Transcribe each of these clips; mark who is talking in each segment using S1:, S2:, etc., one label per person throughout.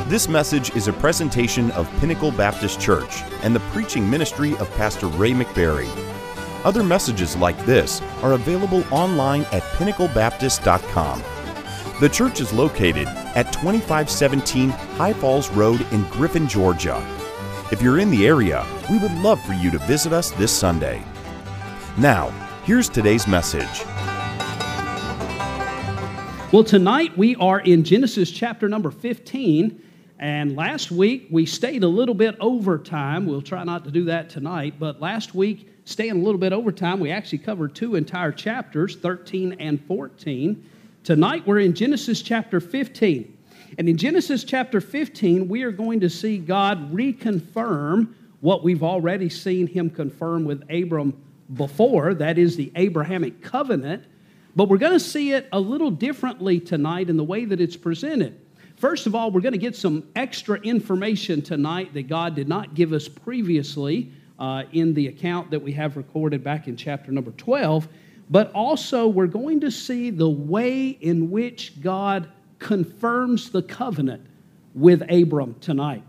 S1: This message is a presentation of Pinnacle Baptist Church and the preaching ministry of Pastor Ray McBarry. Other messages like this are available online at pinnaclebaptist.com. The church is located at 2517 High Falls Road in Griffin, Georgia. If you're in the area, we would love for you to visit us this Sunday. Now, here's today's message.
S2: Well, tonight we are in Genesis chapter number 15, and last week we stayed a little bit over time. We'll try not to do that tonight, but last week, staying a little bit over time, we actually covered two entire chapters, 13 and 14. Tonight we're in Genesis chapter 15, and in Genesis chapter 15, we are going to see God reconfirm what we've already seen Him confirm with Abram before, that is the Abrahamic covenant. But we're going to see it a little differently tonight in the way that it's presented. First of all, we're going to get some extra information tonight that God did not give us previously in the account that we have recorded back in chapter number 12. But also, we're going to see the way in which God confirms the covenant with Abram tonight.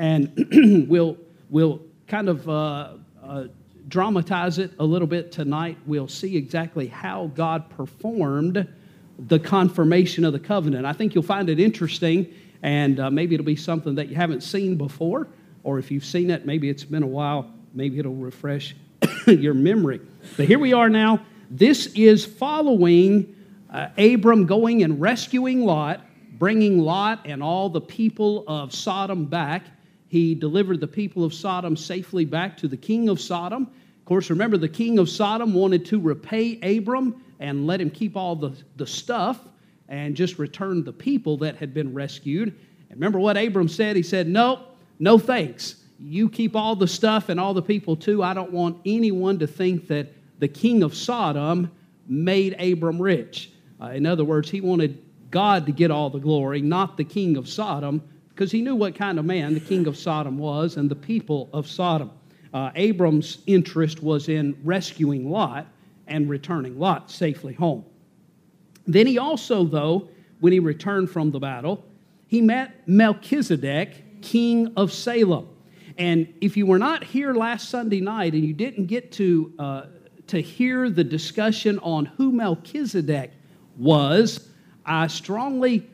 S2: And we'll kind of dramatize it a little bit tonight. We'll see exactly how God performed the confirmation of the covenant. I think you'll find it interesting, and maybe it'll be something that you haven't seen before, or if you've seen it, maybe it's been a while, maybe it'll refresh your memory. But here we are now. This is following Abram going and rescuing Lot, bringing Lot and all the people of Sodom back. He delivered the people of Sodom safely back to the king of Sodom. Of course, remember, the king of Sodom wanted to repay Abram and let him keep all the stuff and just return the people that had been rescued. And remember what Abram said? He said, no thanks. You keep all the stuff and all the people too. I don't want anyone to think that the king of Sodom made Abram rich. In other words, he wanted God to get all the glory, not the king of Sodom, because he knew what kind of man the king of Sodom was and the people of Sodom. Abram's interest was in rescuing Lot and returning Lot safely home. Then he also, though, when he returned from the battle, he met Melchizedek, king of Salem. And if you were not here last Sunday night and you didn't get to hear the discussion on who Melchizedek was, I strongly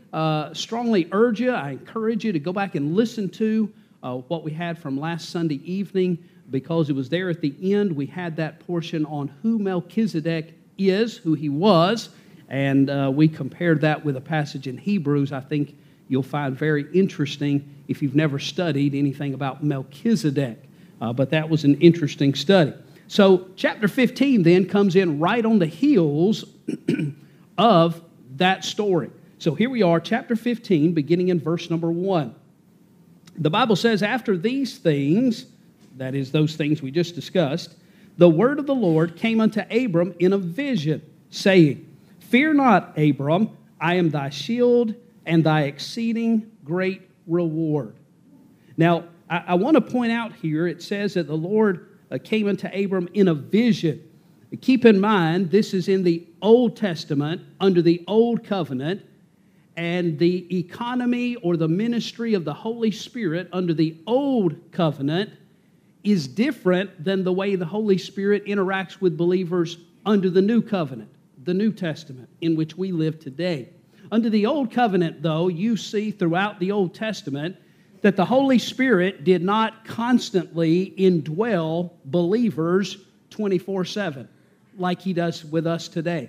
S2: urge you, I encourage you to go back and listen to what we had from last Sunday evening, because it was there at the end. We had that portion on who Melchizedek is, who he was, and we compared that with a passage in Hebrews I think you'll find very interesting if you've never studied anything about Melchizedek. But that was an interesting study. So chapter 15 then comes in right on the heels of that story. So here we are, chapter 15, beginning in verse number 1. The Bible says, after these things, that is, those things we just discussed, the word of the Lord came unto Abram in a vision, saying, Fear not, Abram, I am thy shield and thy exceeding great reward. Now, I want to point out here, it says that the Lord came unto Abram in a vision. Keep in mind, this is in the Old Testament, under the Old Covenant, and the economy or the ministry of the Holy Spirit under the Old Covenant is different than the way the Holy Spirit interacts with believers under the New Covenant, the New Testament, in which we live today. Under the Old Covenant, though, you see throughout the Old Testament that the Holy Spirit did not constantly indwell believers 24/7 like He does with us today.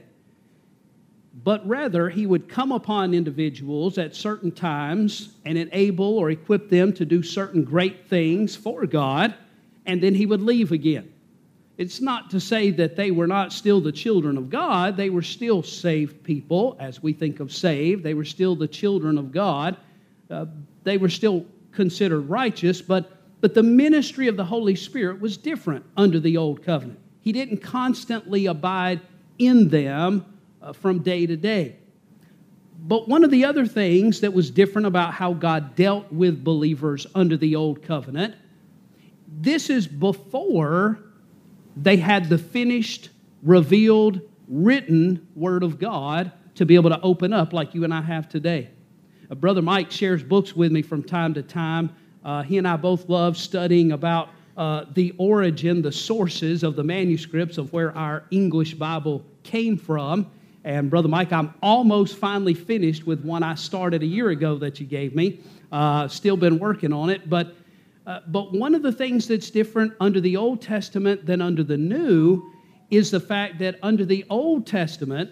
S2: But rather, He would come upon individuals at certain times and enable or equip them to do certain great things for God, and then He would leave again. It's not to say that they were not still the children of God. They were still saved people, as we think of saved. They were still the children of God. They were still considered righteous, but the ministry of the Holy Spirit was different under the Old Covenant. He didn't constantly abide in them from day to day. But one of the other things that was different about how God dealt with believers under the Old Covenant, this is before they had the finished, revealed, written Word of God to be able to open up like you and I have today. Brother Mike shares books with me from time to time. He and I both love studying about the origin, the sources of the manuscripts of where our English Bible came from. And Brother Mike, I'm almost finally finished with one I started a year ago that you gave me. Still been working on it. But one of the things that's different under the Old Testament than under the New is the fact that under the Old Testament,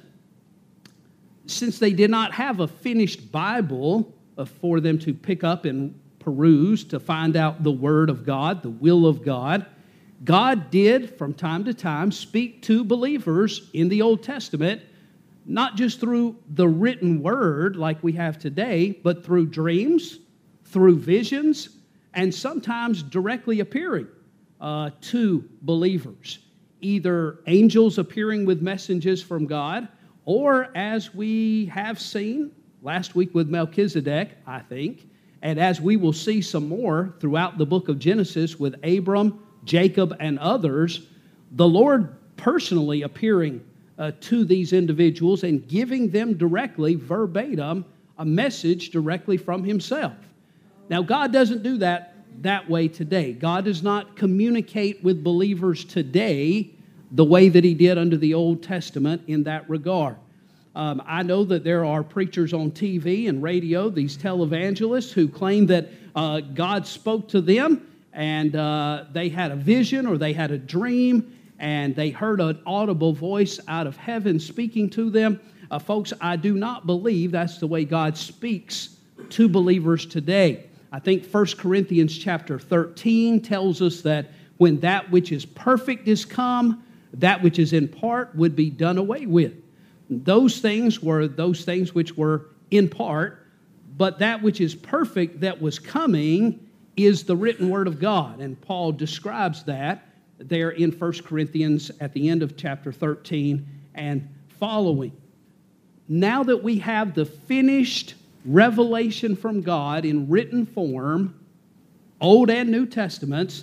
S2: since they did not have a finished Bible for them to pick up and peruse to find out the Word of God, the will of God, God did from time to time speak to believers in the Old Testament, not just through the written Word like we have today, but through dreams, through visions, and sometimes directly appearing to believers. Either angels appearing with messages from God, or as we have seen last week with Melchizedek, I think, and as we will see some more throughout the book of Genesis with Abram, Jacob, and others, the Lord personally appearing to these individuals and giving them directly, verbatim, a message directly from Himself. Now, God doesn't do that way today. God does not communicate with believers today the way that He did under the Old Testament in that regard. I know that there are preachers on TV and radio, these televangelists, who claim that God spoke to them and they had a vision or they had a dream and they heard an audible voice out of heaven speaking to them. Folks, I do not believe that's the way God speaks to believers today. I think 1 Corinthians chapter 13 tells us that when that which is perfect is come, that which is in part would be done away with. Those things were those things which were in part, but that which is perfect that was coming is the written Word of God. And Paul describes that there in 1 Corinthians at the end of chapter 13 and following. Now that we have the finished revelation from God in written form, Old and New Testaments,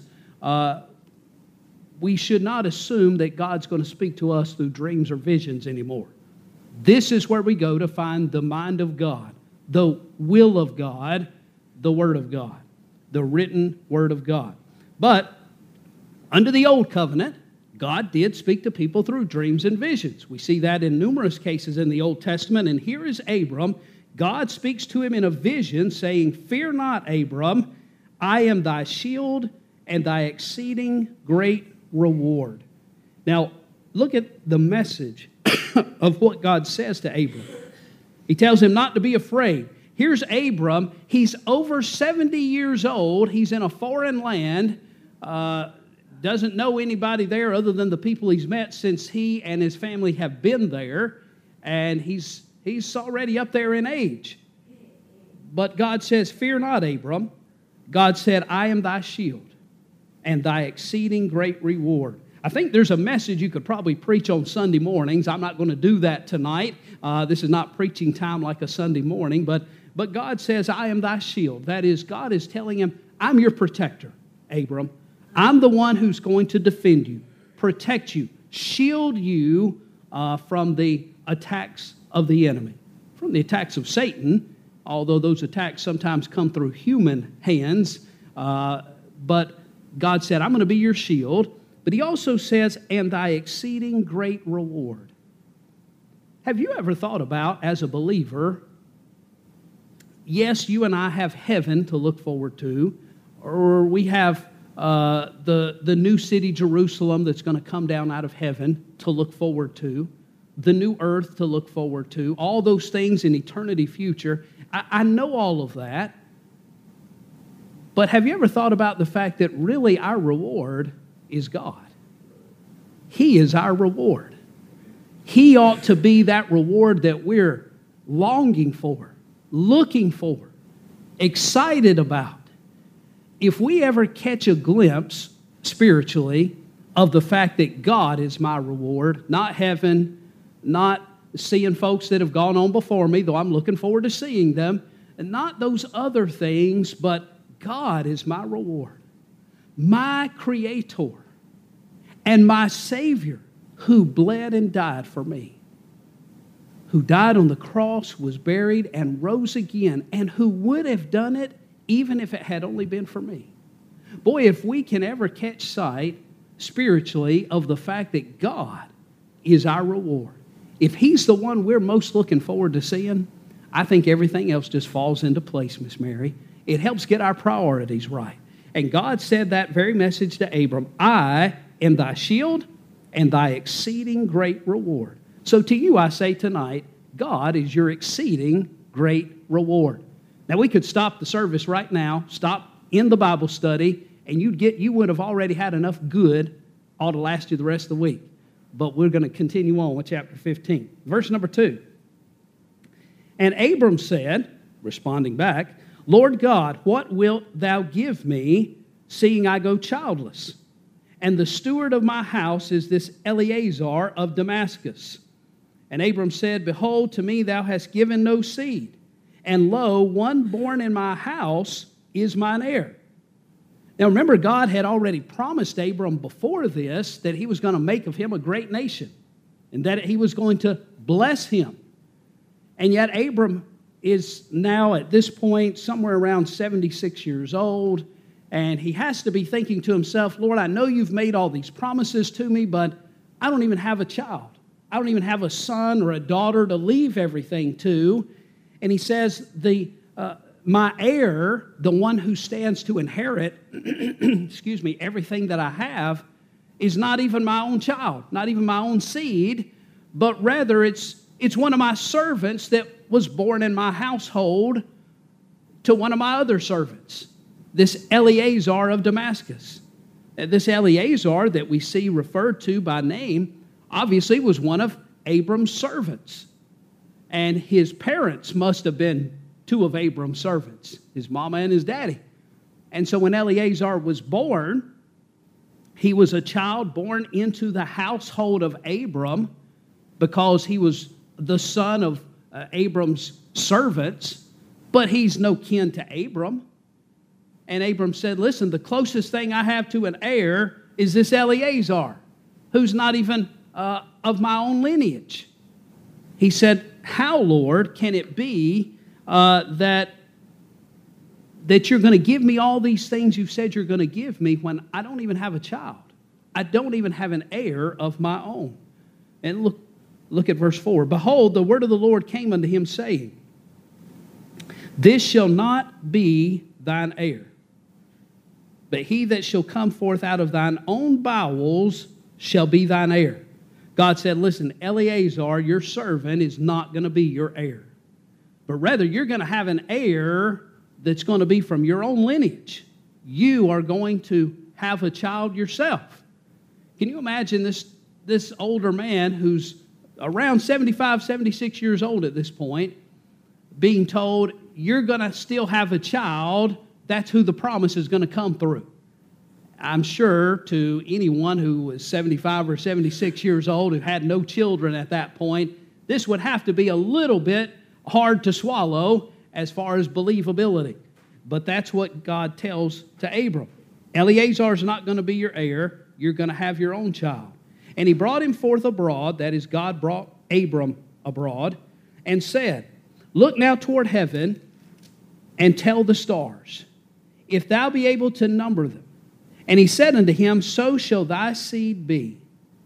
S2: we should not assume that God's going to speak to us through dreams or visions anymore. This is where we go to find the mind of God, the will of God, the Word of God, the written Word of God. But under the Old Covenant, God did speak to people through dreams and visions. We see that in numerous cases in the Old Testament. And here is Abram. God speaks to him in a vision, saying, "Fear not, Abram, I am thy shield and thy exceeding great reward." Now, look at the message of what God says to Abram. He tells him not to be afraid. Here's Abram. He's over 70 years old. He's in a foreign land. Doesn't know anybody there other than the people he's met since he and his family have been there. And he's already up there in age. But God says, "Fear not, Abram." God said, "I am thy shield and thy exceeding great reward." I think there's a message you could probably preach on Sunday mornings. I'm not going to do that tonight. This is not preaching time like a Sunday morning. But God says, "I am thy shield." That is, God is telling him, "I'm your protector, Abram. I'm the one who's going to defend you, protect you, shield you from the attacks of the enemy, from the attacks of Satan, although those attacks sometimes come through human hands. But God said, "I'm going to be your shield." But He also says, "and thy exceeding great reward." Have you ever thought about, as a believer, yes, you and I have heaven to look forward to, or we have the new city, Jerusalem, that's going to come down out of heaven to look forward to, the new earth to look forward to, all those things in eternity future. I know all of that. But have you ever thought about the fact that really our reward is God? He is our reward. He ought to be that reward that we're longing for, looking for, excited about. If we ever catch a glimpse spiritually of the fact that God is my reward, not heaven, not seeing folks that have gone on before me, though I'm looking forward to seeing them, and not those other things, but God is my reward, my Creator, and my Savior who bled and died for me. who died on the cross, was buried, and rose again, and who would have done it even if it had only been for me. Boy, if we can ever catch sight spiritually of the fact that God is our reward, if He's the one we're most looking forward to seeing, I think everything else just falls into place, Miss Mary. It helps get our priorities right. And God said that very message to Abram, I am thy shield and thy exceeding great reward. So to you I say tonight, God is your exceeding great reward. Now we could stop the service right now, stop in the Bible study, and you would have already had enough good all to last you the rest of the week. But we're going to continue on with chapter 15. Verse number 2. And Abram said, responding back, Lord God, what wilt thou give me, seeing I go childless? And the steward of my house is this Eleazar of Damascus. And Abram said, Behold, to me thou hast given no seed, and lo, one born in my house is mine heir. Now remember, God had already promised Abram before this that He was going to make of him a great nation, and that He was going to bless him. And yet Abram is now at this point somewhere around 76 years old, and he has to be thinking to himself, Lord, I know you've made all these promises to me, but I don't even have a child. I don't even have a son or a daughter to leave everything to. And he says, my heir, the one who stands to inherit, everything that I have, is not even my own child, not even my own seed, but rather it's one of my servants that was born in my household to one of my other servants, this Eleazar of Damascus. This Eleazar that we see referred to by name obviously was one of Abram's servants. And his parents must have been two of Abram's servants, his mama and his daddy. And so when Eleazar was born, he was a child born into the household of Abram because he was the son of Abram's servants, but he's no kin to Abram. And Abram said, listen, the closest thing I have to an heir is this Eleazar, who's not even of my own lineage. He said, how, Lord, can it be that you're going to give me all these things you've said you're going to give me when I don't even have a child? I don't even have an heir of my own. And look at verse 4. Behold, the word of the Lord came unto him, saying, This shall not be thine heir, but he that shall come forth out of thine own bowels shall be thine heir. God said, listen, Eleazar, your servant, is not going to be your heir, but rather you're going to have an heir that's going to be from your own lineage. You are going to have a child yourself. Can you imagine this older man who's around 75, 76 years old at this point, being told, you're going to still have a child, that's who the promise is going to come through. I'm sure to anyone who was 75 or 76 years old who had no children at that point, this would have to be a little bit hard to swallow as far as believability. But that's what God tells to Abram. Eleazar's not going to be your heir. You're going to have your own child. And he brought him forth abroad, that is, God brought Abram abroad, and said, Look now toward heaven and tell the stars, if thou be able to number them. And he said unto him, So shall thy seed be.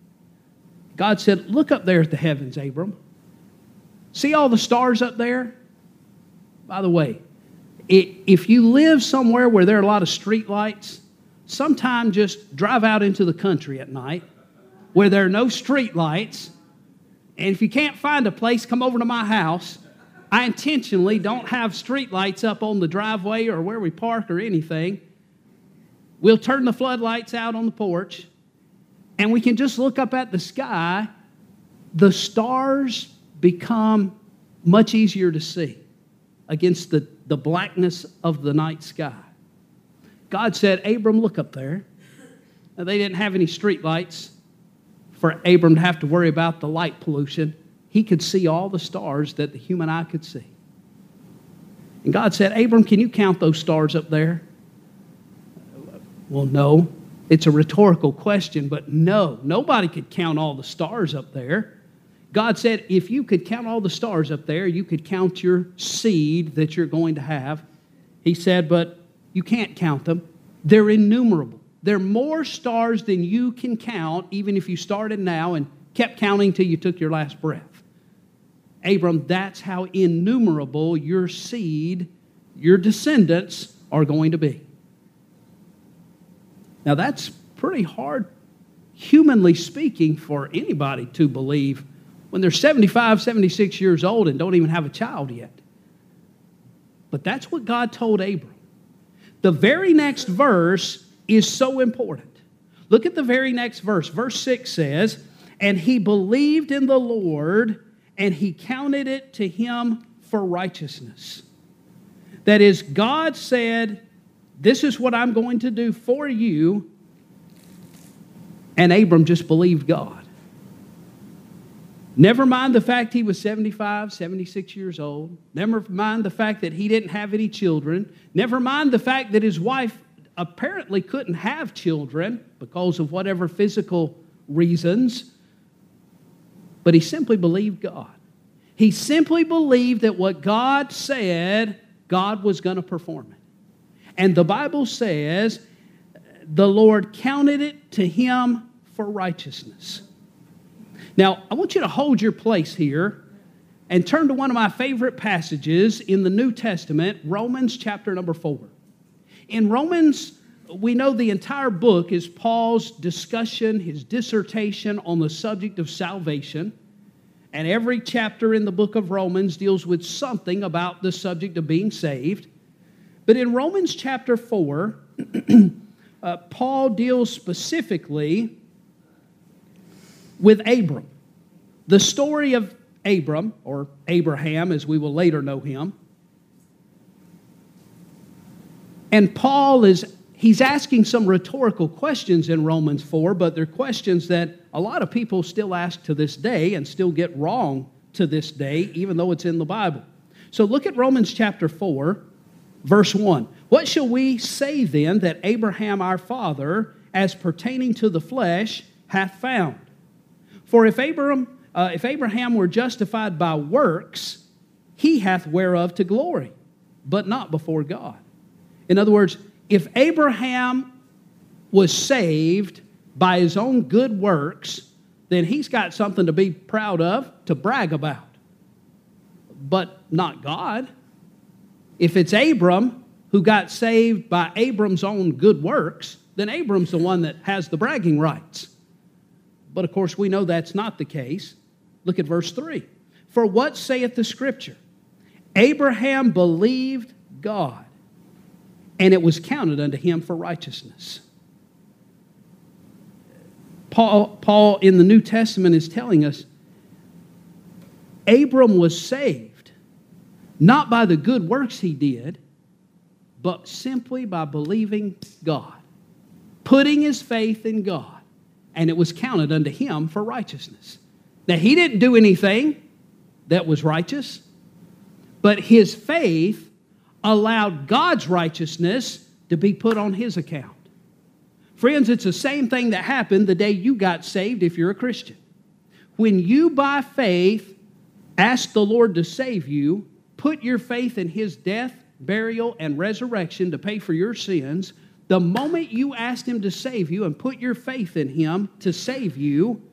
S2: God said, Look up there at the heavens, Abram. See all the stars up there? By the way, if you live somewhere where there are a lot of street lights, sometime just drive out into the country at night where there are no street lights. And if you can't find a place, come over to my house. I intentionally don't have street lights up on the driveway or where we park or anything. We'll turn the floodlights out on the porch, and we can just look up at the sky. The stars become much easier to see against the blackness of the night sky. God said, Abram, look up there. Now, they didn't have any street lights for Abram to have to worry about the light pollution. He could see all the stars that the human eye could see. And God said, Abram, can you count those stars up there? Well, no. It's a rhetorical question, but no. Nobody could count all the stars up there. God said, if you could count all the stars up there, you could count your seed that you're going to have. He said, but you can't count them. They're innumerable. There are more stars than you can count, even if you started now and kept counting till you took your last breath. Abram, that's how innumerable your seed, your descendants are going to be. Now that's pretty hard, humanly speaking, for anybody to believe when they're 75, 76 years old and don't even have a child yet. But that's what God told Abram. The very next verse is so important. Look at the very next verse. Verse 6 says, and he believed in the Lord, and he counted it to him for righteousness. That is, God said, this is what I'm going to do for you, and Abram just believed God. Never mind the fact he was 75, 76 years old. Never mind the fact that he didn't have any children. Never mind the fact that his wife apparently couldn't have children because of whatever physical reasons. But he simply believed God. He simply believed that what God said, God was going to perform it. And the Bible says, the Lord counted it to him for righteousness. Now, I want you to hold your place here and turn to one of my favorite passages in the New Testament, Romans chapter number 4. In Romans, we know the entire book is Paul's discussion, his dissertation on the subject of salvation. And every chapter in the book of Romans deals with something about the subject of being saved. But in Romans chapter 4, Paul deals specifically with Abram. The story of Abram, or Abraham as we will later know him. And Paul he's asking some rhetorical questions in Romans 4, but they're questions that a lot of people still ask to this day and still get wrong to this day, even though it's in the Bible. So look at Romans chapter 4, verse 1. What shall we say then that Abraham our father, as pertaining to the flesh, hath found? For if Abraham were justified by works, he hath whereof to glory, but not before God. In other words, if Abraham was saved by his own good works, then he's got something to be proud of, to brag about. But not God. If it's Abram who got saved by Abram's own good works, then Abram's the one that has the bragging rights. But of course, we know that's not the case. Look at verse 3. For what saith the Scripture? Abraham believed God, and it was counted unto him for righteousness. Paul in the New Testament is telling us Abram was saved, not by the good works he did, but simply by believing God, putting his faith in God. And it was counted unto him for righteousness. Now, he didn't do anything that was righteous, but his faith allowed God's righteousness to be put on his account. Friends, it's the same thing that happened the day you got saved if you're a Christian. When you, by faith, ask the Lord to save you, put your faith in his death, burial, and resurrection to pay for your sins, the moment you asked him to save you and put your faith in him to save you,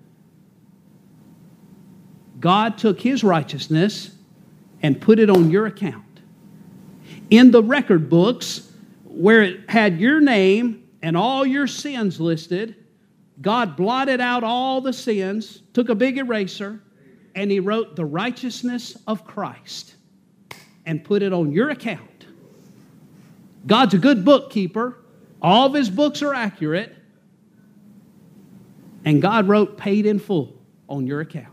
S2: God took his righteousness and put it on your account. In the record books, where it had your name and all your sins listed, God blotted out all the sins, took a big eraser, and he wrote the righteousness of Christ and put it on your account. God's a good bookkeeper. All of his books are accurate. And God wrote paid in full on your account.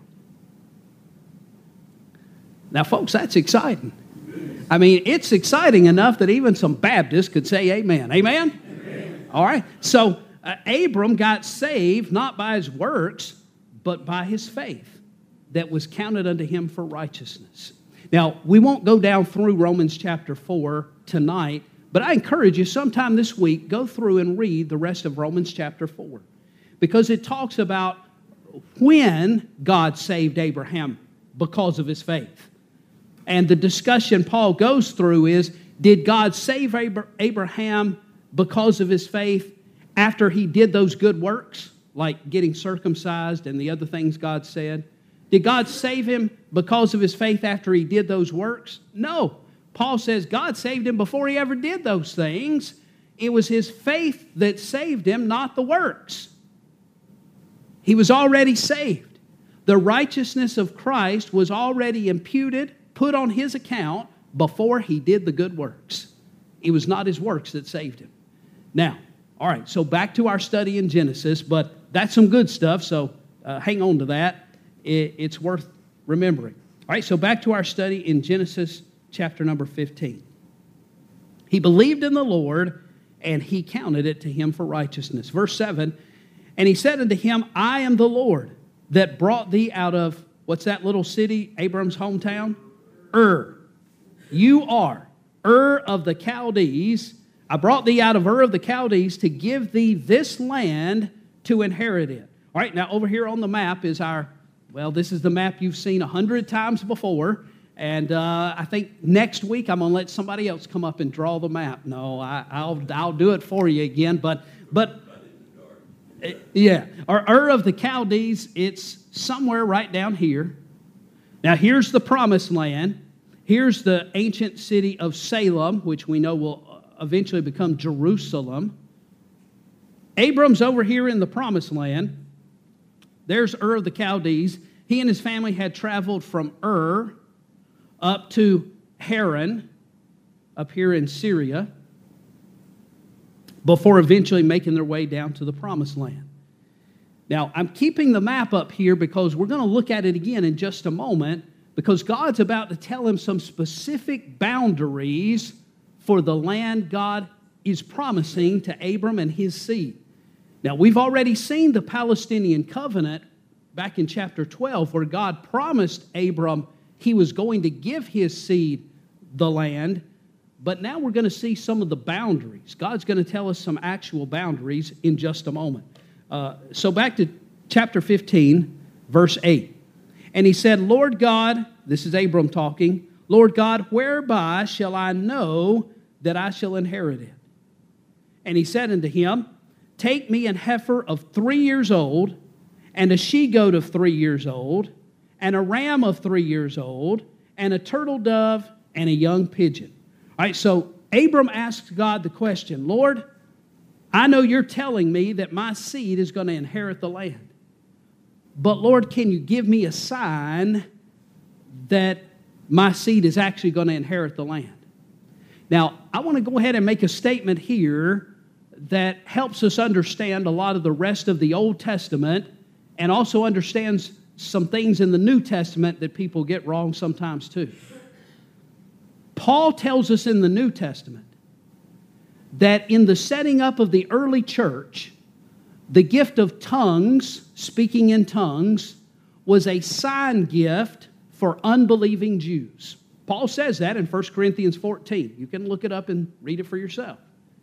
S2: Now, folks, that's exciting. I mean, it's exciting enough that even some Baptists could say amen. Amen? Amen. All right. So, Abram got saved not by his works, but by his faith that was counted unto him for righteousness. Now, we won't go down through Romans chapter 4 tonight, but I encourage you sometime this week, go through and read the rest of Romans chapter 4. Because it talks about when God saved Abraham because of his faith. And the discussion Paul goes through is, did God save Abraham because of his faith after he did those good works, like getting circumcised and the other things God said? Did God save him because of his faith after he did those works? No. Paul says God saved him before he ever did those things. It was his faith that saved him, not the works. He was already saved. The righteousness of Christ was already imputed, put on his account before he did the good works. It was not his works that saved him. Now, all right, so back to our study in Genesis, but that's some good stuff, so hang on to that. It's worth remembering. All right, so back to our study in Genesis chapter number 15. He believed in the Lord, and he counted it to him for righteousness. Verse 7, and he said unto him, I am the Lord that brought thee out of, what's that little city, Abram's hometown? Ur. You are Ur of the Chaldees. I brought thee out of Ur of the Chaldees to give thee this land to inherit it. All right, now over here on the map is this is the map you've seen 100 times before. And I think next week I'm going to let somebody else come up and draw the map. No, I'll do it for you again. But yeah, Ur of the Chaldees, it's somewhere right down here. Now here's the promised land. Here's the ancient city of Salem, which we know will eventually become Jerusalem. Abram's over here in the promised land. There's Ur of the Chaldees. He and his family had traveled from Ur up to Haran, up here in Syria, before eventually making their way down to the promised land. Now, I'm keeping the map up here because we're going to look at it again in just a moment, because God's about to tell him some specific boundaries for the land God is promising to Abram and his seed. Now, we've already seen the Palestinian covenant back in chapter 12, where God promised Abram he was going to give his seed the land, but now we're going to see some of the boundaries. God's going to tell us some actual boundaries in just a moment. So back to chapter 15, verse 8. And he said, Lord God, this is Abram talking, Lord God, whereby shall I know that I shall inherit it? And he said unto him, take me an heifer of 3 years old, and a she-goat of 3 years old, and a ram of 3 years old, and a turtle dove, and a young pigeon. All right, so Abram asked God the question, Lord, I know you're telling me that my seed is going to inherit the land. But Lord, can you give me a sign that my seed is actually going to inherit the land? Now, I want to go ahead and make a statement here that helps us understand a lot of the rest of the Old Testament and also understands some things in the New Testament that people get wrong sometimes too. Paul tells us in the New Testament that in the setting up of the early church, the gift of tongues, speaking in tongues, was a sign gift for unbelieving Jews. Paul says that in 1 Corinthians 14. You can look it up and read it for yourself.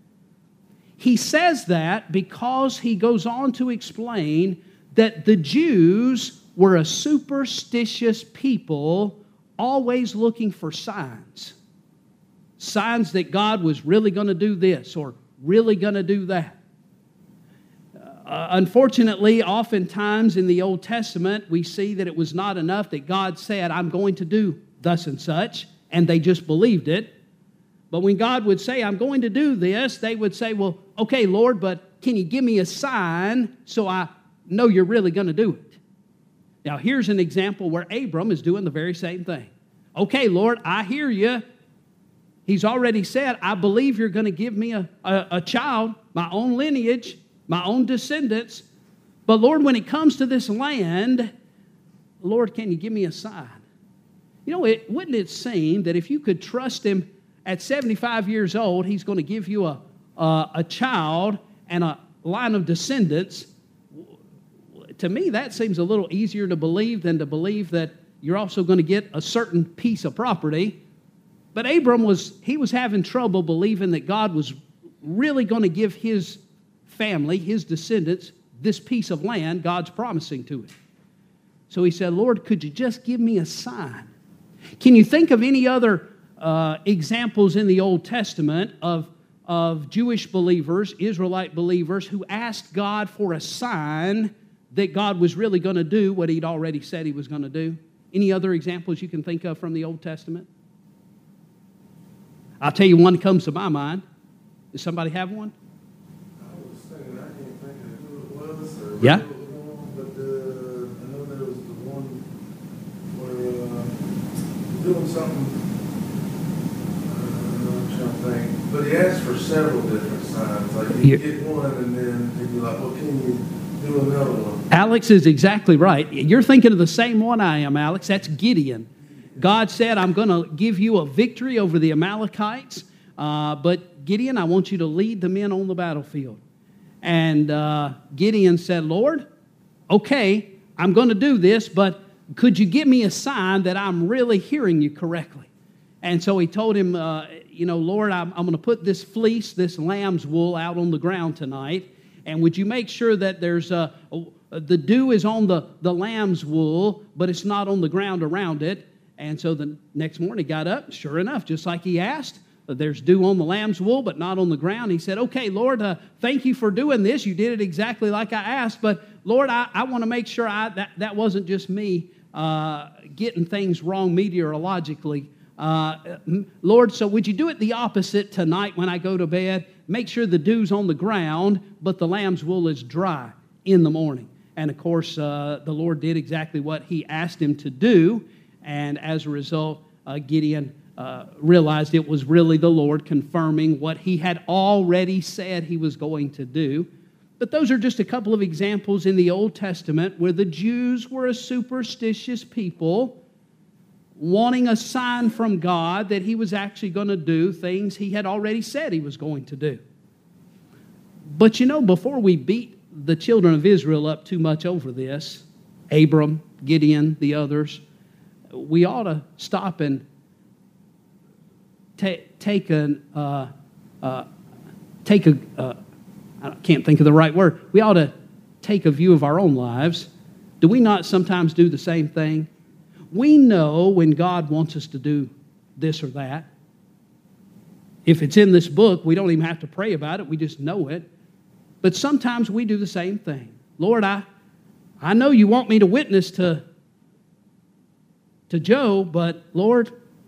S2: He says that because he goes on to explain that the Jews were a superstitious people, always looking for signs. Signs that God was really going to do this or really going to do that. Unfortunately, oftentimes in the Old Testament, we see that it was not enough that God said, I'm going to do thus and such, and they just believed it. But when God would say, I'm going to do this, they would say, well, okay, Lord, but can you give me a sign so I know you're really going to do it? Now, here's an example where Abram is doing the very same thing. Okay, Lord, I hear you. He's already said, I believe you're going to give me a child, my own lineage, my own descendants. But Lord, when it comes to this land, Lord, can you give me a sign? You know, wouldn't it seem that if you could trust him at 75 years old, he's going to give you a child and a line of descendants? To me, that seems a little easier to believe than to believe that you're also going to get a certain piece of property. But Abram was having trouble believing that God was really going to give his family, his descendants, this piece of land God's promising to him. So he said, Lord, could you just give me a sign? Can you think of any other examples in the Old Testament of Jewish believers, Israelite believers, who asked God for a sign that God was really going to do what He'd already said He was going to do? Any other examples you can think of from the Old Testament? I'll tell you one that comes to my mind. Does somebody have one?
S3: I was thinking, I can't think of who it was. Or
S2: Yeah?
S3: but I know there was the one where doing something. I'm trying to think. But he asked for several different signs. Like he'd get one, and then he'd be like, "Well, can you do another one?"
S2: Alex is exactly right. You're thinking of the same one I am, Alex. That's Gideon. God said, I'm going to give you a victory over the Amalekites, but Gideon, I want you to lead the men on the battlefield. And Gideon said, Lord, okay, I'm going to do this, but could you give me a sign that I'm really hearing you correctly? And so he told him, Lord, I'm going to put this fleece, this lamb's wool out on the ground tonight, and would you make sure that there's the dew is on the lamb's wool, but it's not on the ground around it. And so the next morning he got up, sure enough, just like he asked, there's dew on the lamb's wool, but not on the ground. He said, okay, Lord, thank you for doing this. You did it exactly like I asked, but Lord, I want to make sure that wasn't just me getting things wrong meteorologically. Lord, so would you do it the opposite tonight when I go to bed? Make sure the dew's on the ground, but the lamb's wool is dry in the morning. And of course, the Lord did exactly what He asked him to do. And as a result, Gideon realized it was really the Lord confirming what he had already said he was going to do. But those are just a couple of examples in the Old Testament where the Jews were a superstitious people wanting a sign from God that He was actually going to do things He had already said He was going to do. But before we beat the children of Israel up too much over this, Abram, Gideon, the others, we ought to stop and I can't think of the right word. We ought to take a view of our own lives. Do we not sometimes do the same thing? We know when God wants us to do this or that. If it's in this book, we don't even have to pray about it. We just know it. But sometimes we do the same thing. Lord, I know you want me to witness to Joe, but Lord,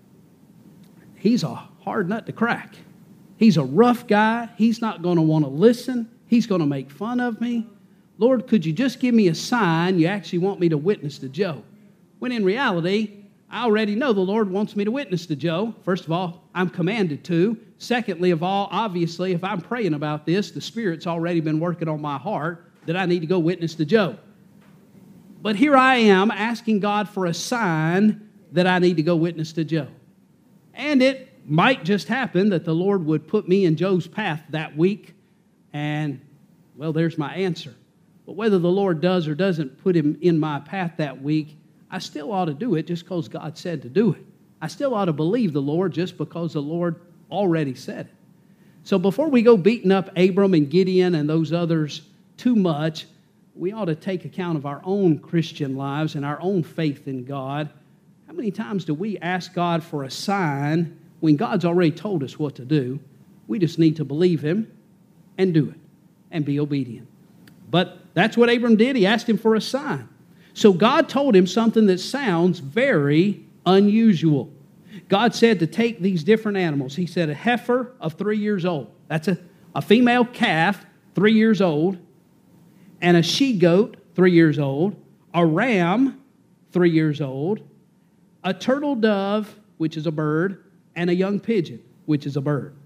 S2: he's a hard nut to crack. He's a rough guy. He's not going to want to listen. He's going to make fun of me. Lord, could you just give me a sign you actually want me to witness to Joe? When in reality, I already know the Lord wants me to witness to Joe. First of all, I'm commanded to. Secondly of all, obviously, if I'm praying about this, the Spirit's already been working on my heart that I need to go witness to Joe. But here I am asking God for a sign that I need to go witness to Joe. And it might just happen that the Lord would put me in Joe's path that week, and, well, there's my answer. But whether the Lord does or doesn't put him in my path that week, I still ought to do it just because God said to do it. I still ought to believe the Lord just because the Lord already said it. So before we go beating up Abram and Gideon and those others too much, we ought to take account of our own Christian lives and our own faith in God. How many times do we ask God for a sign when God's already told us what to do? We just need to believe Him and do it and be obedient. But that's what Abram did. He asked Him for a sign. So God told him something that sounds very unusual. God said to take these different animals. He said a heifer of 3 years old. That's a female calf, 3 years old. And a she-goat, 3 years old. A ram, 3 years old. A turtle dove, which is a bird. And a young pigeon, which is a bird.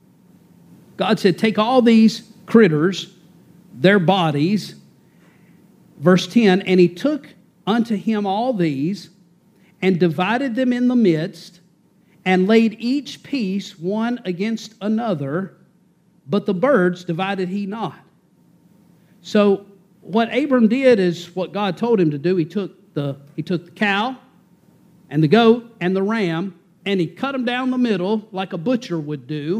S2: God said, take all these critters, their bodies. Verse 10, and He took unto him all these, and divided them in the midst, and laid each piece one against another, but the birds divided He not. So what Abram did is what God told him to do. He took the cow, and the goat, and the ram, and he cut them down the middle like a butcher would do,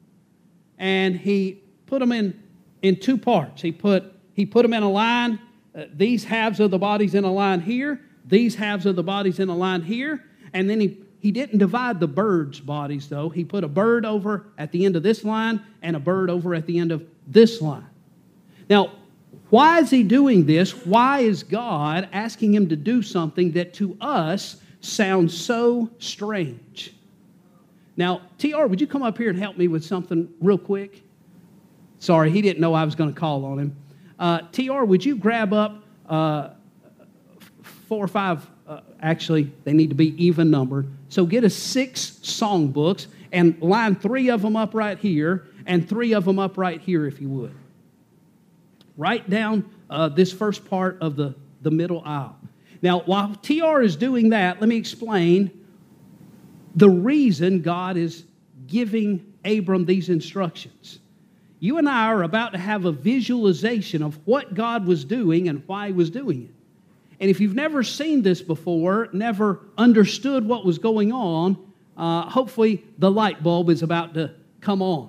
S2: and he put them in two parts. He put them in a line. These halves of the bodies in a line here, these halves of the bodies in a line here, and then he didn't divide the birds' bodies, though. He put a bird over at the end of this line and a bird over at the end of this line. Now, why is he doing this? Why is God asking him to do something that to us sounds so strange? Now, TR, would you come up here and help me with something real quick? Sorry, he didn't know I was going to call on him. TR, would you grab up 4 or 5, actually, they need to be even numbered. So get us 6 songbooks and line 3 of them up right here and 3 of them up right here, if you would. Write down this first part of the middle aisle. Now, while TR is doing that, let me explain the reason God is giving Abram these instructions. You and I are about to have a visualization of what God was doing and why He was doing it. And if you've never seen this before, never understood what was going on, hopefully the light bulb is about to come on.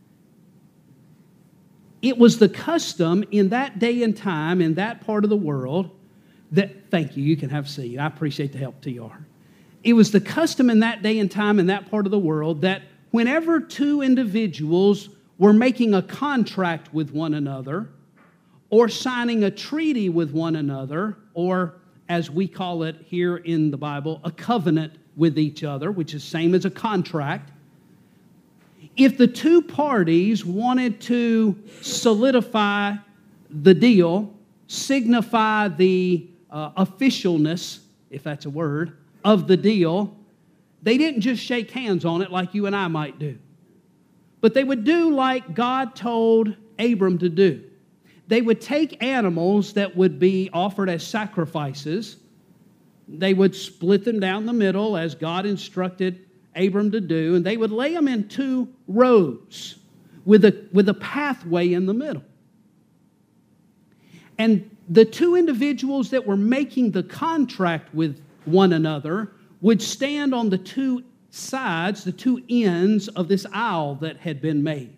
S2: It was the custom in that day and time, in that part of the world, that, thank you, you can have a seat. I appreciate the help, TR. It was the custom in that day and time, in that part of the world, that whenever 2 individuals were making a contract with one another, or signing a treaty with one another, or as we call it here in the Bible, a covenant with each other, which is same as a contract. If the 2 parties wanted to solidify the deal, signify the officialness, if that's a word, of the deal, they didn't just shake hands on it like you and I might do. But they would do like God told Abram to do. They would take animals that would be offered as sacrifices. They would split them down the middle as God instructed Abram to do, and they would lay them in 2 rows with a pathway in the middle. And the 2 individuals that were making the contract with one another would stand on the 2 sides, the 2 ends of this aisle that had been made.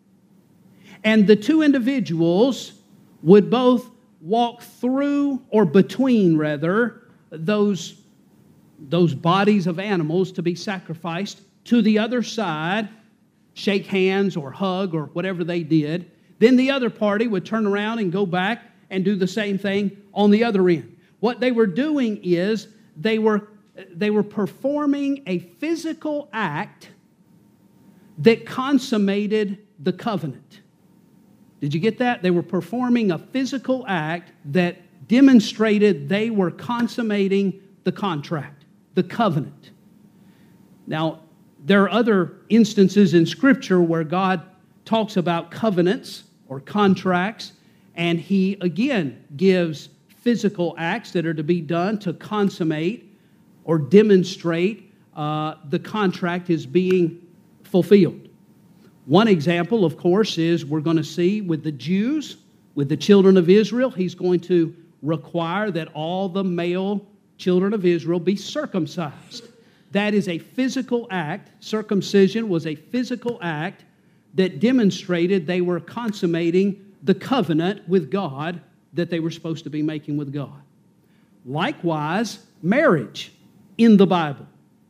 S2: And the 2 individuals would both walk through, or between rather, those bodies of animals to be sacrificed to the other side, shake hands or hug or whatever they did. Then the other party would turn around and go back and do the same thing on the other end. What they were doing is they were performing a physical act that consummated the covenant. Did you get that? They were performing a physical act that demonstrated they were consummating the contract, the covenant. Now, there are other instances in Scripture where God talks about covenants or contracts, and He again gives physical acts that are to be done to consummate or demonstrate the contract is being fulfilled. One example, of course, is we're going to see with the Jews, with the children of Israel, He's going to require that all the male children of Israel be circumcised. That is a physical act. Circumcision was a physical act that demonstrated they were consummating the covenant with God that they were supposed to be making with God. Likewise, marriage in the Bible.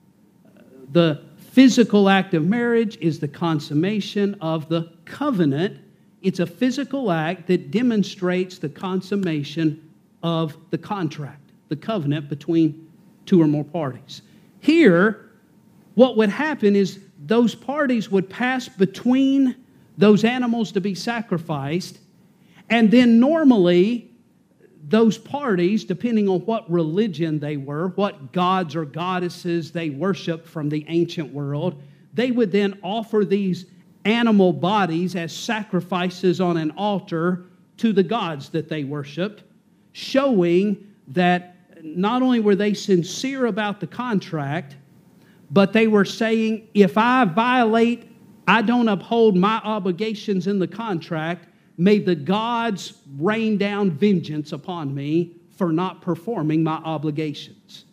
S2: The physical act of marriage is the consummation of the covenant. It's a physical act that demonstrates the consummation of the contract, the covenant between 2 or more parties. Here, what would happen is those parties would pass between those animals to be sacrificed, and then normally those parties, depending on what religion they were, what gods or goddesses they worshiped from the ancient world, they would then offer these animal bodies as sacrifices on an altar to the gods that they worshiped, showing that not only were they sincere about the contract, but they were saying, if I violate, I don't uphold my obligations in the contract, may the gods rain down vengeance upon me for not performing my obligations.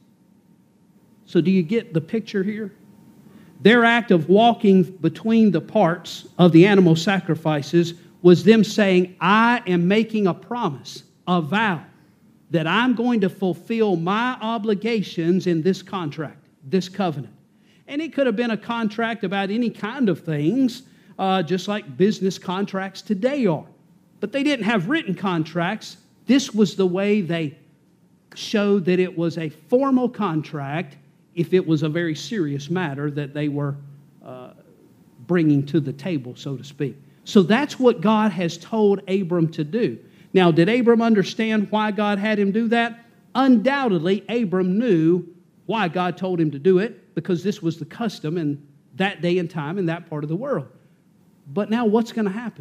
S2: So do you get the picture here? Their act of walking between the parts of the animal sacrifices was them saying, I am making a promise, a vow, that I'm going to fulfill my obligations in this contract, this covenant. And it could have been a contract about any kind of things, just like business contracts today are. But they didn't have written contracts. This was the way they showed that it was a formal contract if it was a very serious matter that they were bringing to the table, so to speak. So that's what God has told Abram to do. Now, did Abram understand why God had him do that? Undoubtedly, Abram knew why God told him to do it, because this was the custom in that day and time in that part of the world. But now what's going to happen?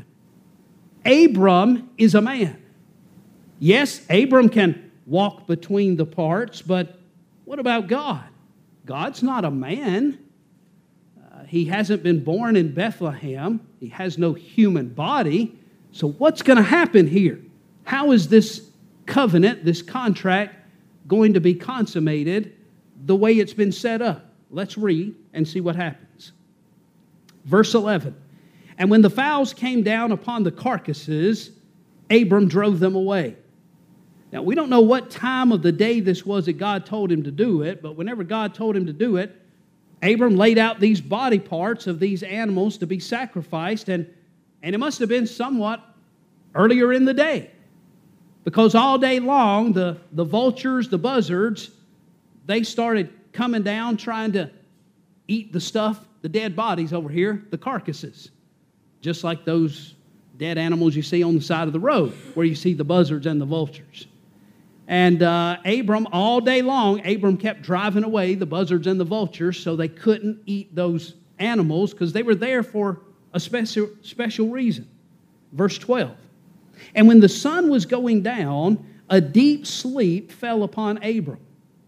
S2: Abram is a man. Yes, Abram can walk between the parts, but what about God? God's not a man. He hasn't been born in Bethlehem. He has no human body. So what's going to happen here? How is this covenant, this contract, going to be consummated the way it's been set up? Let's read and see what happens. Verse 11. And when the fowls came down upon the carcasses, Abram drove them away. Now, we don't know what time of the day this was that God told him to do it, but whenever God told him to do it, Abram laid out these body parts of these animals to be sacrificed, and it must have been somewhat earlier in the day, because all day long, the vultures, the buzzards, they started coming down trying to eat the stuff, the dead bodies over here, the carcasses, just like those dead animals you see on the side of the road, where you see the buzzards and the vultures. And Abram, all day long, Abram kept driving away the buzzards and the vultures so they couldn't eat those animals, because they were there for a special reason. Verse 12. And when the sun was going down, a deep sleep fell upon Abram.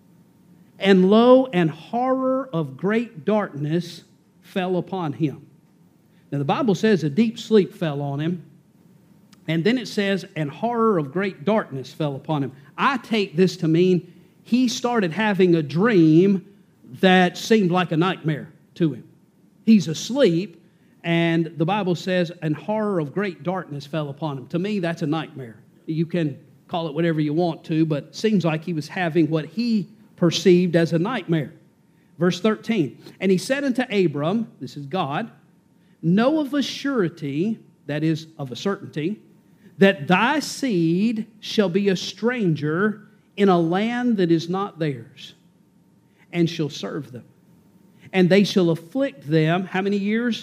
S2: And lo, an horror of great darkness fell upon him. Now the Bible says a deep sleep fell on him. And then it says, and horror of great darkness fell upon him. I take this to mean he started having a dream that seemed like a nightmare to him. He's asleep, and the Bible says, and horror of great darkness fell upon him. To me, that's a nightmare. You can call it whatever you want to, but it seems like he was having what he perceived as a nightmare. Verse 13, and he said unto Abram, this is God, know of a surety, that is, of a certainty, that thy seed shall be a stranger in a land that is not theirs, and shall serve them. And they shall afflict them, how many years?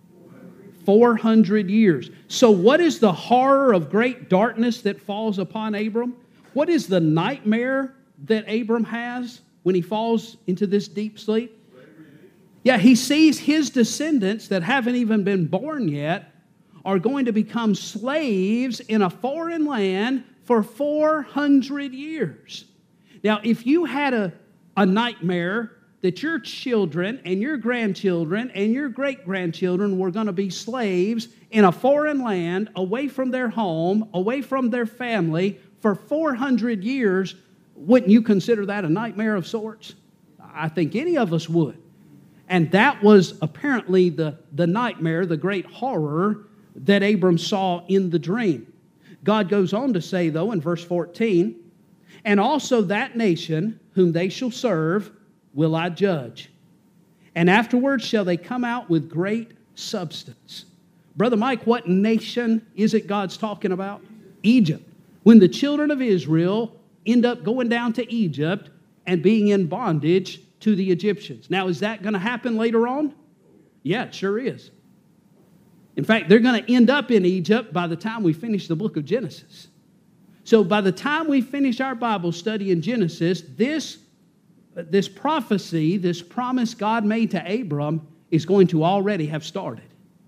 S2: 400 years. So what is the horror of great darkness that falls upon Abram? What is the nightmare that Abram has when he falls into this deep sleep? Yeah, he sees his descendants that haven't even been born yet are going to become slaves in a foreign land for 400 years. Now, if you had a nightmare that your children and your grandchildren and your great-grandchildren were going to be slaves in a foreign land, away from their home, away from their family, for 400 years, wouldn't you consider that a nightmare of sorts? I think any of us would. And that was apparently the nightmare, the great horror that Abram saw in the dream. God goes on to say, though, in verse 14, and also that nation whom they shall serve will I judge, and afterwards shall they come out with great substance. Brother Mike, what nation is it God's talking about? Egypt. When the children of Israel end up going down to Egypt and being in bondage to the Egyptians. Now, is that going to happen later on? Yeah, it sure is. In fact, they're going to end up in Egypt by the time we finish the book of Genesis. So by the time we finish our Bible study in Genesis, this prophecy, this promise God made to Abram is going to already have started.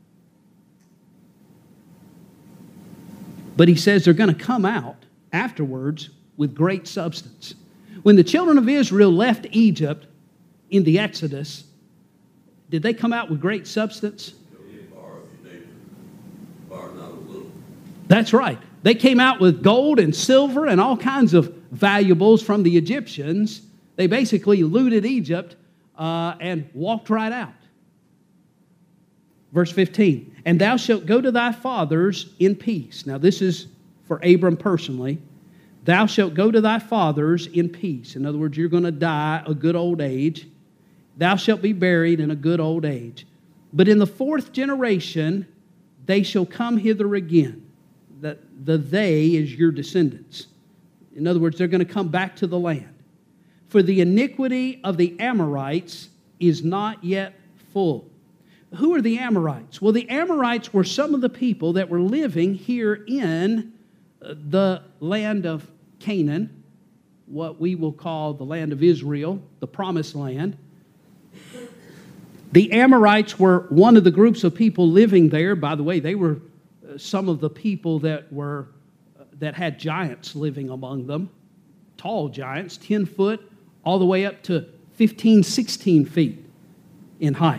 S2: But he says they're going to come out afterwards with great substance. When the children of Israel left Egypt in the Exodus, did they come out with great substance? That's right. They came out with gold and silver and all kinds of valuables from the Egyptians. They basically looted Egypt and walked right out. Verse 15, and thou shalt go to thy fathers in peace. Now this is for Abram personally. thou shalt go to thy fathers in peace. In other words, you're going to die a good old age. Thou shalt be buried in a good old age. But in the fourth generation, they shall come hither again. The they is your descendants. In other words, they're going to come back to the land. For the iniquity of the Amorites is not yet full. Who are the Amorites? Well, the Amorites were some of the people that were living here in the land of Canaan, what we will call the land of Israel, the promised land. The Amorites were one of the groups of people living there. By the way, they were some of the people that had giants living among them, tall giants, 10 foot, all the way up to 15, 16 feet in height.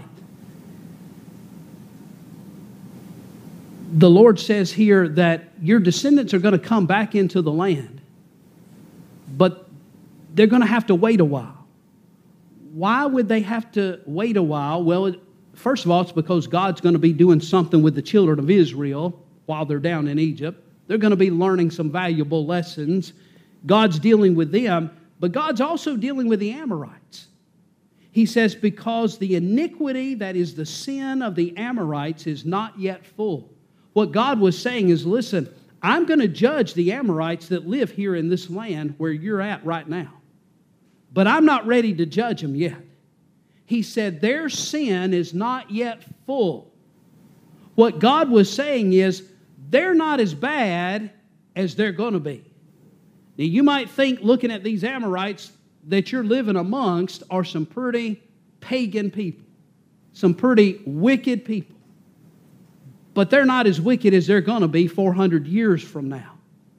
S2: The Lord says here that your descendants are going to come back into the land, but they're going to have to wait a while. Why would they have to wait a while? Well, first of all, it's because God's going to be doing something with the children of Israel while they're down in Egypt. They're going to be learning some valuable lessons. God's dealing with them, but God's also dealing with the Amorites. He says, because the iniquity, that is the sin of the Amorites, is not yet full. What God was saying is, listen, I'm going to judge the Amorites that live here in this land where you're at right now. But I'm not ready to judge them yet. He said their sin is not yet full. What God was saying is they're not as bad as they're going to be. Now, you might think, looking at these Amorites that you're living amongst are some pretty pagan people, some pretty wicked people. But they're not as wicked as they're going to be 400 years from now.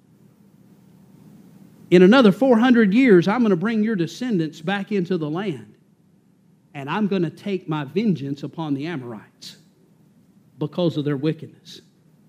S2: In another 400 years, I'm going to bring your descendants back into the land. And I'm going to take my vengeance upon the Amorites because of their wickedness.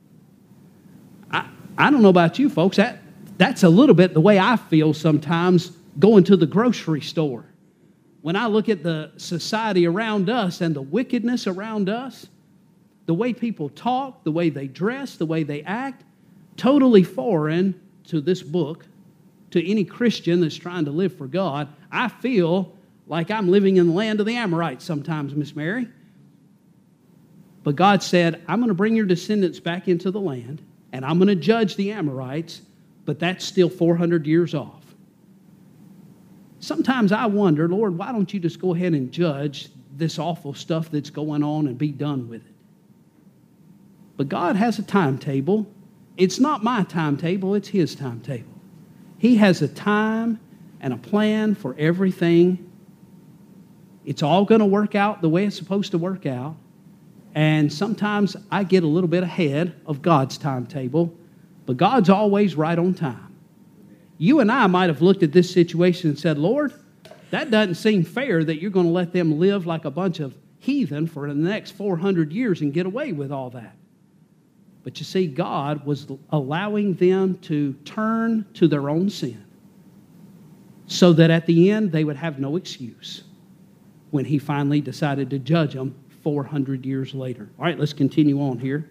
S2: I don't know about you folks. That's a little bit the way I feel sometimes going to the grocery store. When I look at the society around us and the wickedness around us, the way people talk, the way they dress, the way they act, totally foreign to this book, to any Christian that's trying to live for God. I feel like I'm living in the land of the Amorites sometimes, Miss Mary. But God said, I'm going to bring your descendants back into the land, and I'm going to judge the Amorites, but that's still 400 years off. Sometimes I wonder, Lord, why don't you just go ahead and judge this awful stuff that's going on and be done with it? But God has a timetable. It's not my timetable, it's His timetable. He has a time and a plan for everything. It's all going to work out the way it's supposed to work out. And sometimes I get a little bit ahead of God's timetable, but God's always right on time. You and I might have looked at this situation and said, Lord, that doesn't seem fair that you're going to let them live like a bunch of heathen for the next 400 years and get away with all that. But you see, God was allowing them to turn to their own sin so that at the end they would have no excuse when He finally decided to judge them 400 years later. All right, let's continue on here.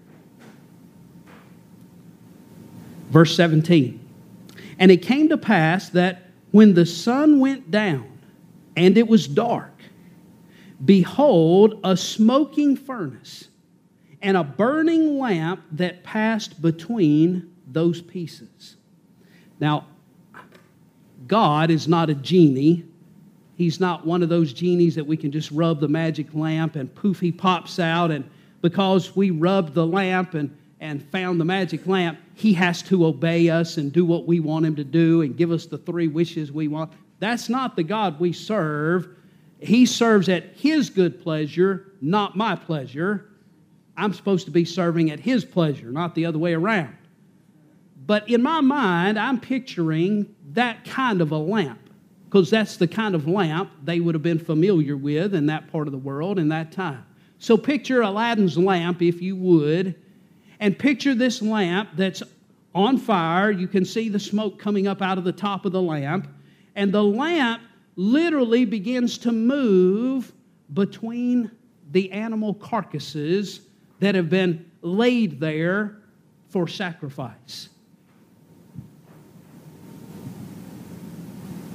S2: Verse 17. And it came to pass that when the sun went down and it was dark, behold, a smoking furnace and a burning lamp that passed between those pieces. Now, God is not a genie. He's not one of those genies that we can just rub the magic lamp and poof, He pops out. And because we rubbed the lamp and found the magic lamp, He has to obey us and do what we want Him to do and give us the 3 wishes we want. That's not the God we serve. He serves at His good pleasure, not my pleasure. I'm supposed to be serving at His pleasure, not the other way around. But in my mind, I'm picturing that kind of a lamp, because that's the kind of lamp they would have been familiar with in that part of the world in that time. So picture Aladdin's lamp, if you would, and picture this lamp that's on fire. You can see the smoke coming up out of the top of the lamp, and the lamp literally begins to move between the animal carcasses that have been laid there for sacrifice.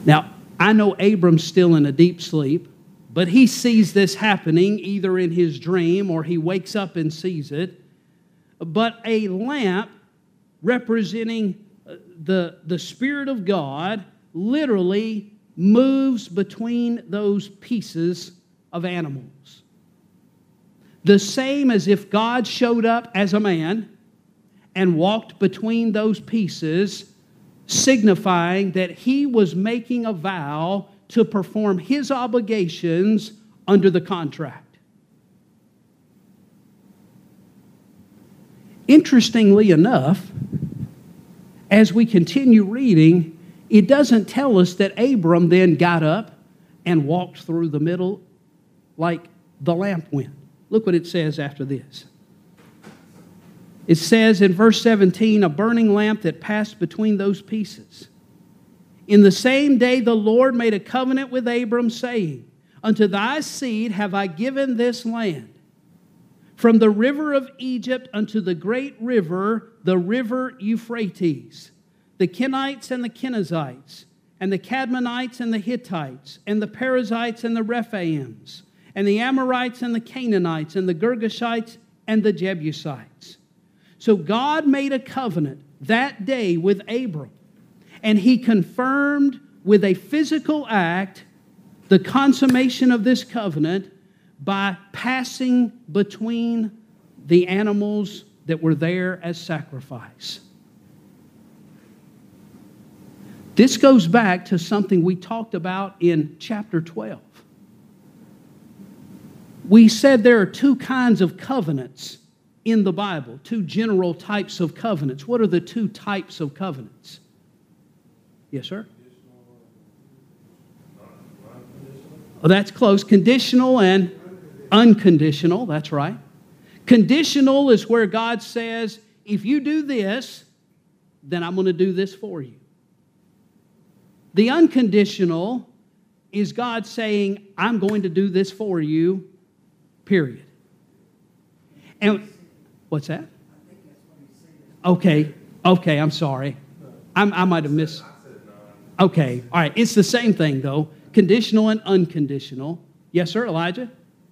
S2: Now, I know Abram's still in a deep sleep, but he sees this happening either in his dream or he wakes up and sees it. But a lamp representing the Spirit of God literally moves between those pieces of animals. The same as if God showed up as a man and walked between those pieces, signifying that he was making a vow to perform his obligations under the contract. Interestingly enough, as we continue reading, it doesn't tell us that Abram then got up and walked through the middle like the lamp went. Look what it says after this. It says in verse 17, a burning lamp that passed between those pieces. In the same day the Lord made a covenant with Abram, saying, unto thy seed have I given this land, from the river of Egypt unto the great river, the river Euphrates, the Kenites and the Kenizzites, and the Cadmonites and the Hittites, and the Perizzites and the Rephaims, and the Amorites and the Canaanites, and the Girgashites and the Jebusites. So God made a covenant that day with Abram, and he confirmed with a physical act the consummation of this covenant by passing between the animals that were there as sacrifice. This goes back to something we talked about in chapter 12. We said there are two kinds of covenants in the Bible, two general types of covenants. What are the two types of covenants? Yes, sir? Oh, that's close. Conditional and unconditional. That's right. Conditional is where God says, if you do this, then I'm going to do this for you. The unconditional is God saying, I'm going to do this for you, period. And what's that? Okay, I'm sorry. I might have missed. Okay, all right. It's the same thing, though. Conditional and unconditional. Yes, sir, Elijah?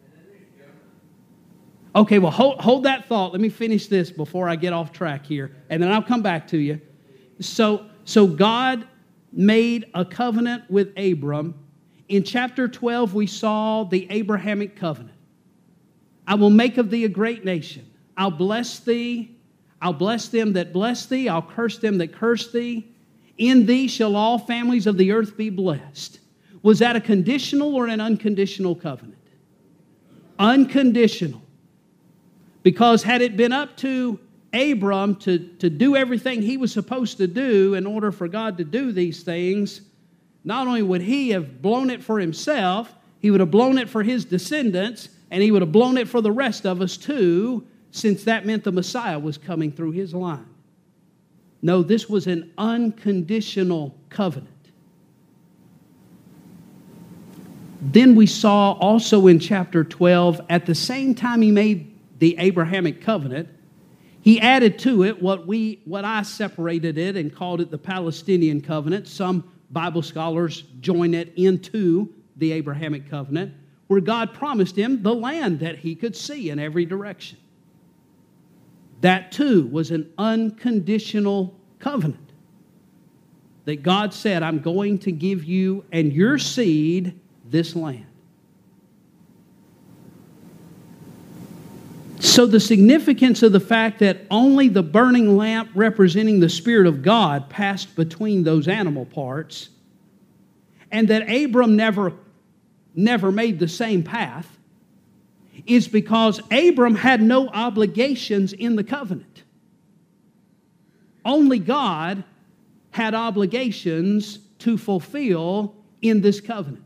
S2: Okay, well, hold that thought. Let me finish this before I get off track here, and then I'll come back to you. So God made a covenant with Abram. In chapter 12, we saw the Abrahamic covenant. I will make of thee a great nation. I'll bless thee. I'll bless them that bless thee. I'll curse them that curse thee. In thee shall all families of the earth be blessed. Was that a conditional or an unconditional covenant? Unconditional. Because had it been up to Abram to do everything he was supposed to do in order for God to do these things, not only would he have blown it for himself, he would have blown it for his descendants, and he would have blown it for the rest of us too, since that meant the Messiah was coming through his line. No, this was an unconditional covenant. Then we saw also in chapter 12, at the same time he made the Abrahamic covenant, he added to it what I separated it and called it the Palestinian covenant. Some Bible scholars join it into the Abrahamic covenant, where God promised him the land that he could see in every direction. That too was an unconditional covenant. That God said, I'm going to give you and your seed this land. So the significance of the fact that only the burning lamp representing the Spirit of God passed between those animal parts, and that Abram never made the same path, is because Abram had no obligations in the covenant. Only God had obligations to fulfill in this covenant.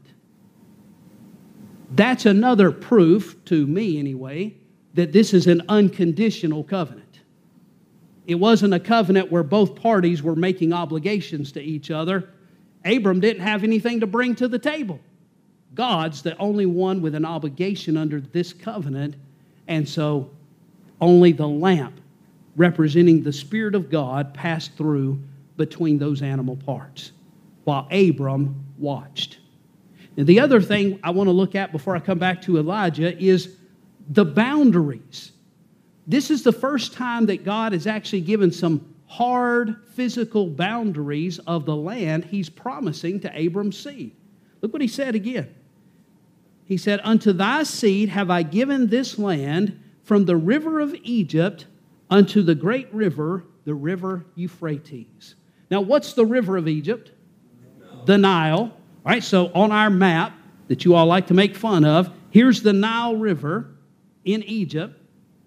S2: That's another proof, to me anyway, that this is an unconditional covenant. It wasn't a covenant where both parties were making obligations to each other. Abram didn't have anything to bring to the table. God's the only one with an obligation under this covenant, and so only the lamp representing the Spirit of God passed through between those animal parts, while Abram watched. And the other thing I want to look at before I come back to Elijah is the boundaries. This is the first time that God has actually given some hard physical boundaries of the land He's promising to Abram's seed. Look what He said again. He said, "Unto thy seed have I given this land, from the river of Egypt unto the great river, the river Euphrates." Now, what's the river of Egypt? The Nile. All right, so on our map that you all like to make fun of, here's the Nile River in Egypt.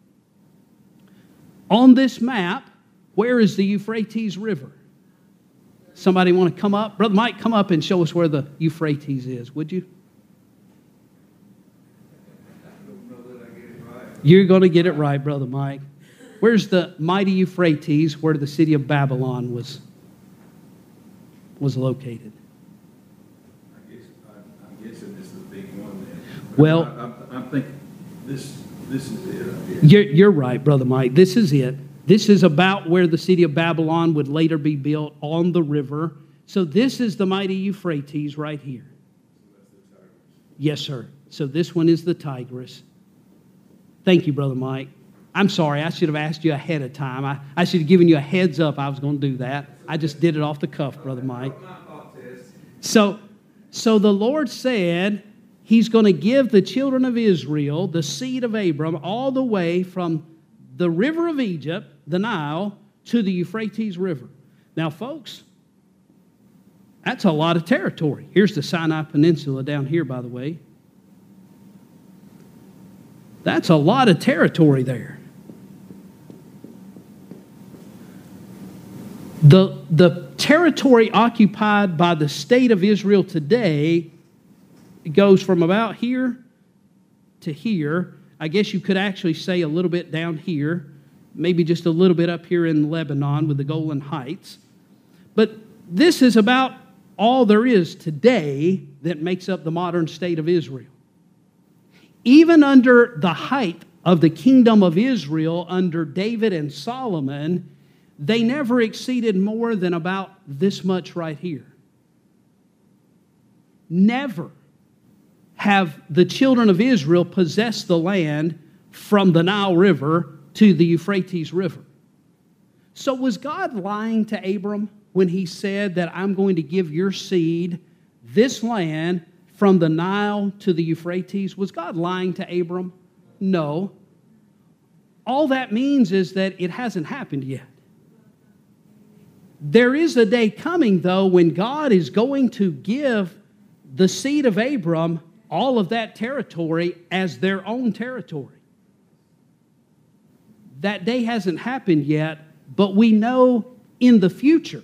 S2: On this map, where is the Euphrates River? Somebody want to come up? Brother Mike, come up and show us where the Euphrates is, would you? You're going to get it right, Brother Mike. Where's the mighty Euphrates, where the city of Babylon was located?
S4: I'm guessing this is the big one then.
S2: Well,
S4: I'm thinking this is it.
S2: You're right, Brother Mike. This is it. This is about where the city of Babylon would later be built on the river. So this is the mighty Euphrates right here. Yes, sir. So this one is the Tigris. Thank you, Brother Mike. I'm sorry, I should have asked you ahead of time. I should have given you a heads up I was going to do that. I just did it off the cuff, Brother Mike. So the Lord said He's going to give the children of Israel, the seed of Abram, all the way from the river of Egypt, the Nile, to the Euphrates River. Now, folks, that's a lot of territory. Here's the Sinai Peninsula down here, by the way. That's a lot of territory there. The territory occupied by the state of Israel today goes from about here to here. I guess you could actually say a little bit down here, maybe just a little bit up here in Lebanon with the Golan Heights. But this is about all there is today that makes up the modern state of Israel. Even under the height of the kingdom of Israel under David and Solomon, they never exceeded more than about this much right here. Never have the children of Israel possessed the land from the Nile River to the Euphrates River. So was God lying to Abram when He said that I'm going to give your seed this land from the Nile to the Euphrates? Was God lying to Abram? No. All that means is that it hasn't happened yet. There is a day coming, though, when God is going to give the seed of Abram all of that territory as their own territory. That day hasn't happened yet, but we know in the future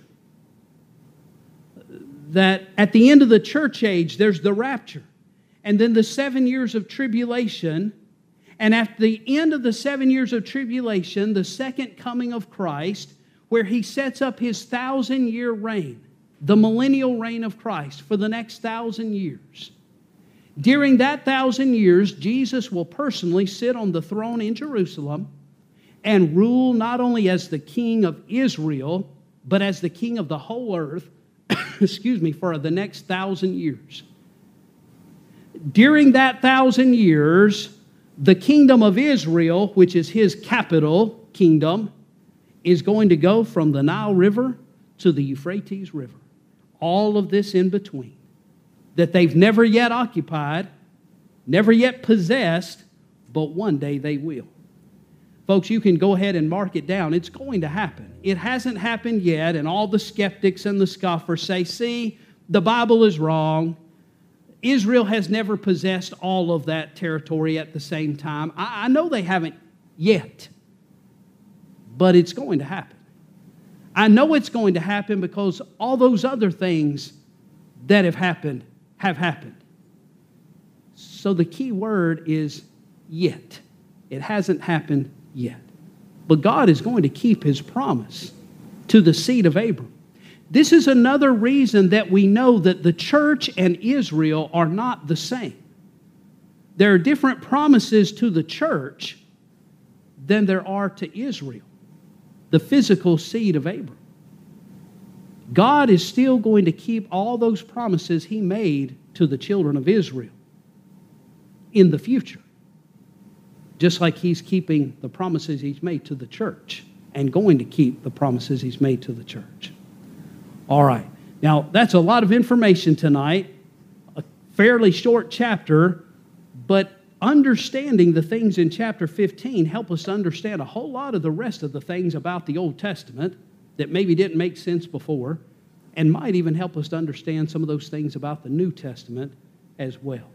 S2: that at the end of the church age, there's the rapture, and then the 7 years of tribulation, and at the end of the 7 years of tribulation, the second coming of Christ, where He sets up His 1,000-year reign, the millennial reign of Christ for the next 1,000 years. During that 1,000 years, Jesus will personally sit on the throne in Jerusalem and rule not only as the King of Israel, but as the King of the whole earth, for the next 1,000 years. During that 1,000 years, the kingdom of Israel, which is His capital kingdom, is going to go from the Nile River to the Euphrates River. All of this in between that they've never yet occupied, never yet possessed, but one day they will. Folks, you can go ahead and mark it down. It's going to happen. It hasn't happened yet, and all the skeptics and the scoffers say, see, the Bible is wrong. Israel has never possessed all of that territory at the same time. I know they haven't yet, but it's going to happen. I know it's going to happen because all those other things that have happened have happened. So the key word is yet. It hasn't happened yet. But God is going to keep His promise to the seed of Abram. This is another reason that we know that the church and Israel are not the same. There are different promises to the church than there are to Israel, the physical seed of Abram. God is still going to keep all those promises He made to the children of Israel in the future. Just like He's keeping the promises He's made to the church and going to keep the promises He's made to the church. All right. Now, that's a lot of information tonight, a fairly short chapter, but understanding the things in chapter 15 help us to understand a whole lot of the rest of the things about the Old Testament that maybe didn't make sense before, and might even help us to understand some of those things about the New Testament as well.